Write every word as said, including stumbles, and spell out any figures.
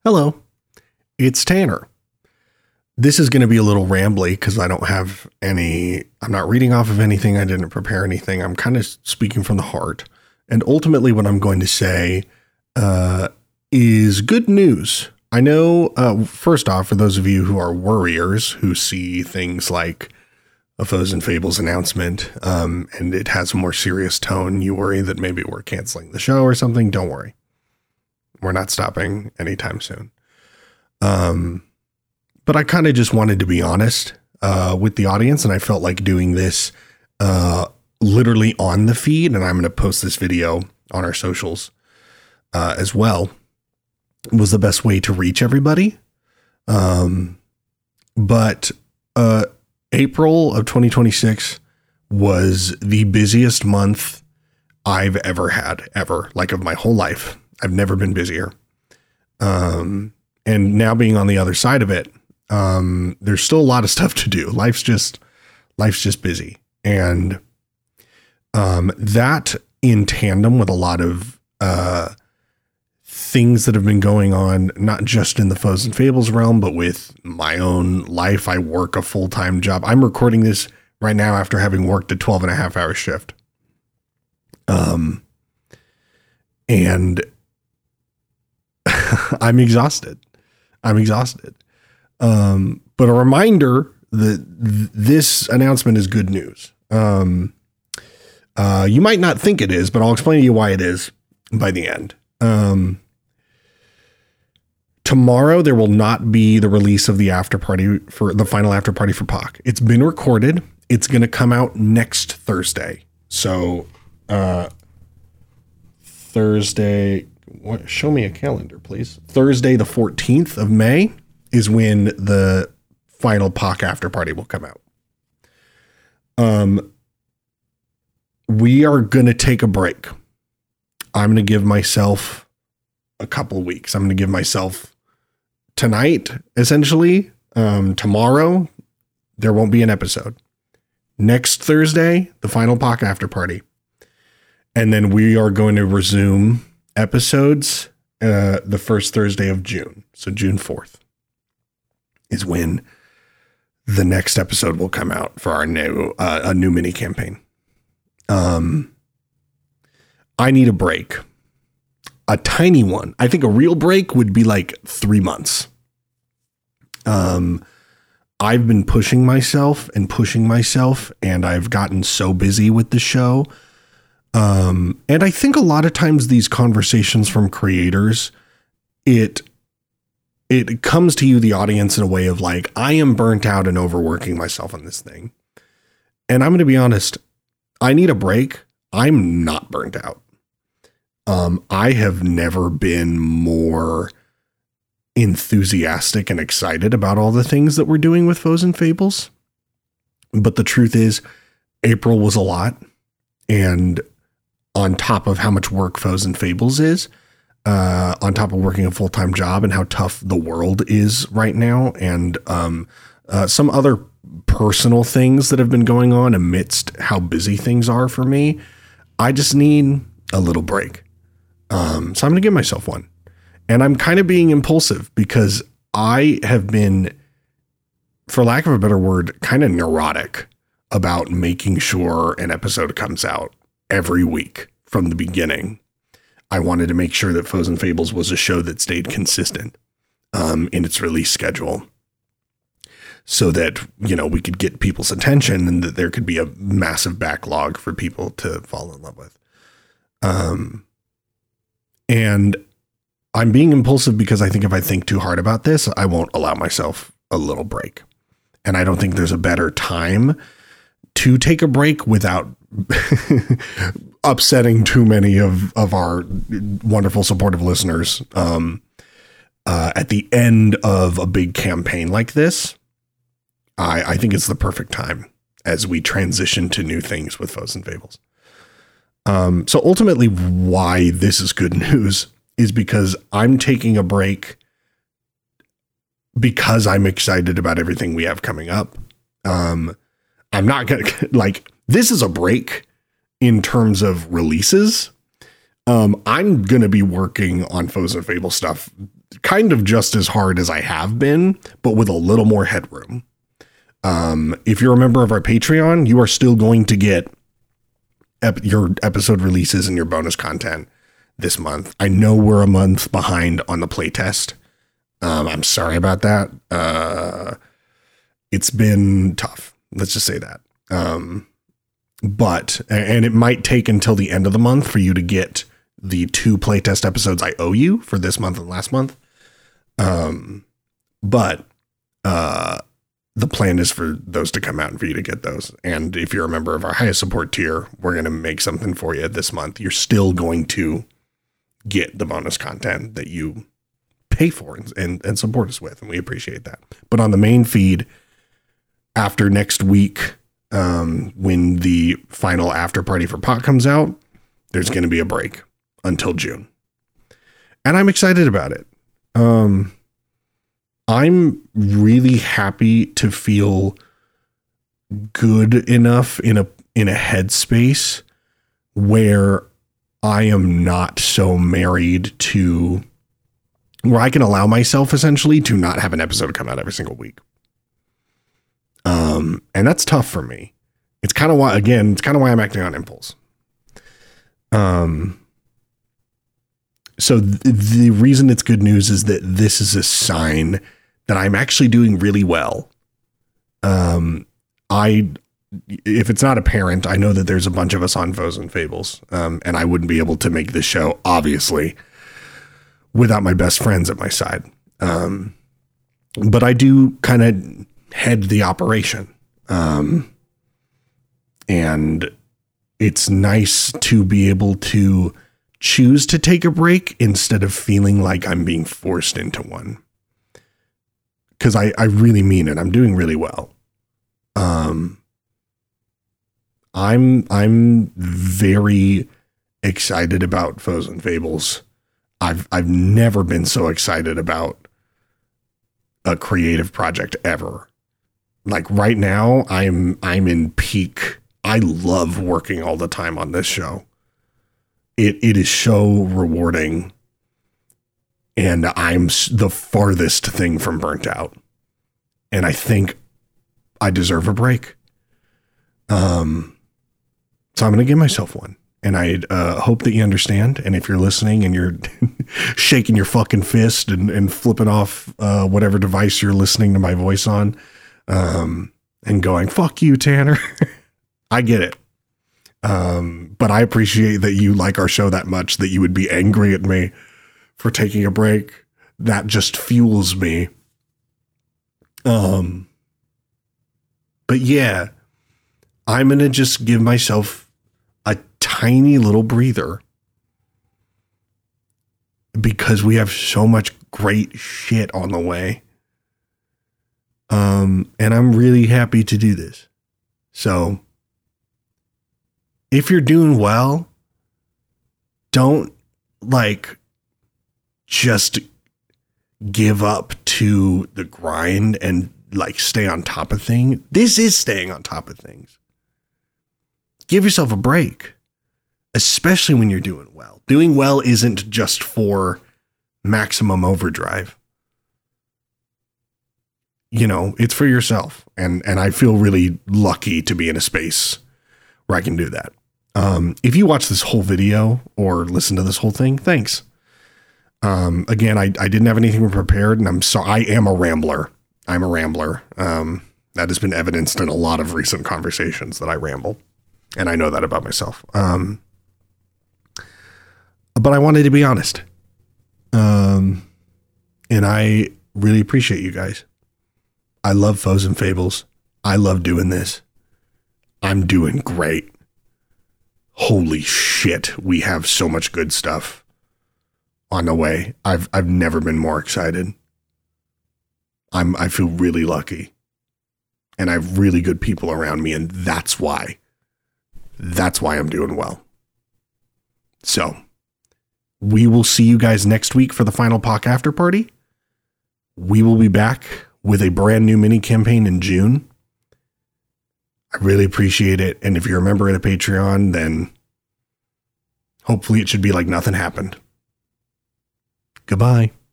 Hello, it's Tanner. This is going to be a little rambly because I don't have any, I'm not reading off of anything. I didn't prepare anything. I'm kind of speaking from the heart. And ultimately what I'm going to say uh, is good news. I know, uh, first off, for those of you who are worriers who see things like a Foes and Fables announcement um, and it has a more serious tone, you worry that maybe we're canceling the show or something. Don't worry. We're not stopping anytime soon. Um, but I kind of just wanted to be honest uh, with the audience, and I felt like doing this uh, literally on the feed, and I'm going to post this video on our socials uh, as well, was the best way to reach everybody. Um, but uh, April of twenty twenty-six was the busiest month I've ever had, ever, like of my whole life. I've never been busier. Um, and now being on the other side of it, um, there's still a lot of stuff to do. Life's just, life's just busy. And, um, that in tandem with a lot of, uh, things that have been going on, not just in the Foes and Fables realm, but with my own life. I work a full-time job. I'm recording this right now after having worked a twelve and a half hour shift. Um, and I'm exhausted. I'm exhausted. Um, but a reminder that th- this announcement is good news. Um, uh, you might not think it is, but I'll explain to you why it is by the end. Um, tomorrow there will not be the release of the after party for the final after party for P O C. It's been recorded. It's going to come out next Thursday. So, uh, Thursday, what, show me a calendar, please. Thursday, the fourteenth of May is when the final P O C after party will come out. Um, we are going to take a break. I'm going to give myself a couple weeks. I'm going to give myself tonight, essentially. Um, tomorrow, there won't be an episode. Next Thursday, the final P O C after party. And then we are going to resume episodes uh, the first Thursday of June. So June fourth is when the next episode will come out for our new, uh, a new mini campaign. Um, I need a break, a tiny one. I think a real break would be like three months. Um, I've been pushing myself and pushing myself, and I've gotten so busy with the show. Um, and I think a lot of times these conversations from creators, it, it comes to you, the audience, in a way of like, I am burnt out and overworking myself on this thing. And I'm going to be honest, I need a break. I'm not burnt out. Um, I have never been more enthusiastic and excited about all the things that we're doing with Foes and Fables. But the truth is, April was a lot. And on top of how much work Foes and Fables is, uh, on top of working a full-time job and how tough the world is right now, and um, uh, some other personal things that have been going on amidst how busy things are for me, I just need a little break. Um, so I'm going to give myself one. And I'm kind of being impulsive because I have been, for lack of a better word, kind of neurotic about making sure an episode comes out every week from the beginning. I wanted to make sure that Foes and Fables was a show that stayed consistent um, in its release schedule, so that, you know, we could get people's attention and that there could be a massive backlog for people to fall in love with. Um, and I'm being impulsive because I think if I think too hard about this, I won't allow myself a little break. And I don't think there's a better time to take a break without upsetting too many of, of our wonderful supportive listeners. Um, uh, at the end of a big campaign like this, I, I think it's the perfect time as we transition to new things with Foes and Fables. Um, so ultimately why this is good news is because I'm taking a break because I'm excited about everything we have coming up. Um, I'm not going to like, this is a break in terms of releases. Um, I'm going to be working on Foes and Fables stuff kind of just as hard as I have been, but with a little more headroom. Um, if you're a member of our Patreon, you are still going to get ep- your episode releases and your bonus content this month. I know we're a month behind on the playtest. Um, I'm sorry about that. Uh, it's been tough. Let's just say that. Um, but, and it might take until the end of the month for you to get the two playtest episodes I owe you for this month and last month. Um, but, uh, the plan is for those to come out and for you to get those. And if you're a member of our highest support tier, we're going to make something for you this month. You're still going to get the bonus content that you pay for and, and, and support us with. And we appreciate that. But on the main feed after next week, um, when the final after party for Pot comes out, there's going to be a break until June. And I'm excited about it. Um, I'm really happy to feel good enough in a in a headspace where I am not so married to where I can allow myself essentially to not have an episode come out every single week. Um, and that's tough for me. It's kind of why, again, it's kind of why I'm acting on impulse. Um, so th- the reason it's good news is that this is a sign that I'm actually doing really well. Um, I, if it's not apparent, I know that there's a bunch of us on Foes and Fables, um, and I wouldn't be able to make this show, obviously, without my best friends at my side. Um, but I do kind of head the operation. Um, and it's nice to be able to choose to take a break instead of feeling like I'm being forced into one. Because I, I really mean it. I'm doing really well. Um, I'm I'm very excited about Foes and Fables. I've I've never been so excited about a creative project ever. Like right now, I'm I'm in peak. I love working all the time on this show. It it is so rewarding. And I'm the farthest thing from burnt out. And I think I deserve a break. Um, so I'm going to give myself one. And I uh, hope that you understand. And if you're listening and you're shaking your fucking fist and, and flipping off uh, whatever device you're listening to my voice on um, and going, fuck you, Tanner. I get it. Um, but I appreciate that you like our show that much that you would be angry at me for taking a break. That just fuels me. Um, but yeah, I'm going to just give myself a tiny little breather because we have so much great shit on the way. Um, and I'm really happy to do this. So if you're doing well, don't like, just give up to the grind and like stay on top of things. This is staying on top of things. Give yourself a break, especially when you're doing well. Doing well isn't just for maximum overdrive. You know, it's for yourself. And, and I feel really lucky to be in a space where I can do that. Um, if you watch this whole video or listen to this whole thing, thanks. Um, again, I, I didn't have anything prepared, and I'm so I am a rambler. I'm a rambler. Um, that has been evidenced in a lot of recent conversations that I ramble, and I know that about myself. Um, but I wanted to be honest. Um, and I really appreciate you guys. I love Foes and Fables. I love doing this. I'm doing great. Holy shit. We have so much good stuff on the way. I've I've never been more excited. I'm I feel really lucky. And I have really good people around me, and that's why. That's why I'm doing well. So, we will see you guys next week for the final P O C after party. We will be back with a brand new mini campaign in June. I really appreciate it. And if you're a member of the Patreon, then hopefully it should be like nothing happened. Goodbye.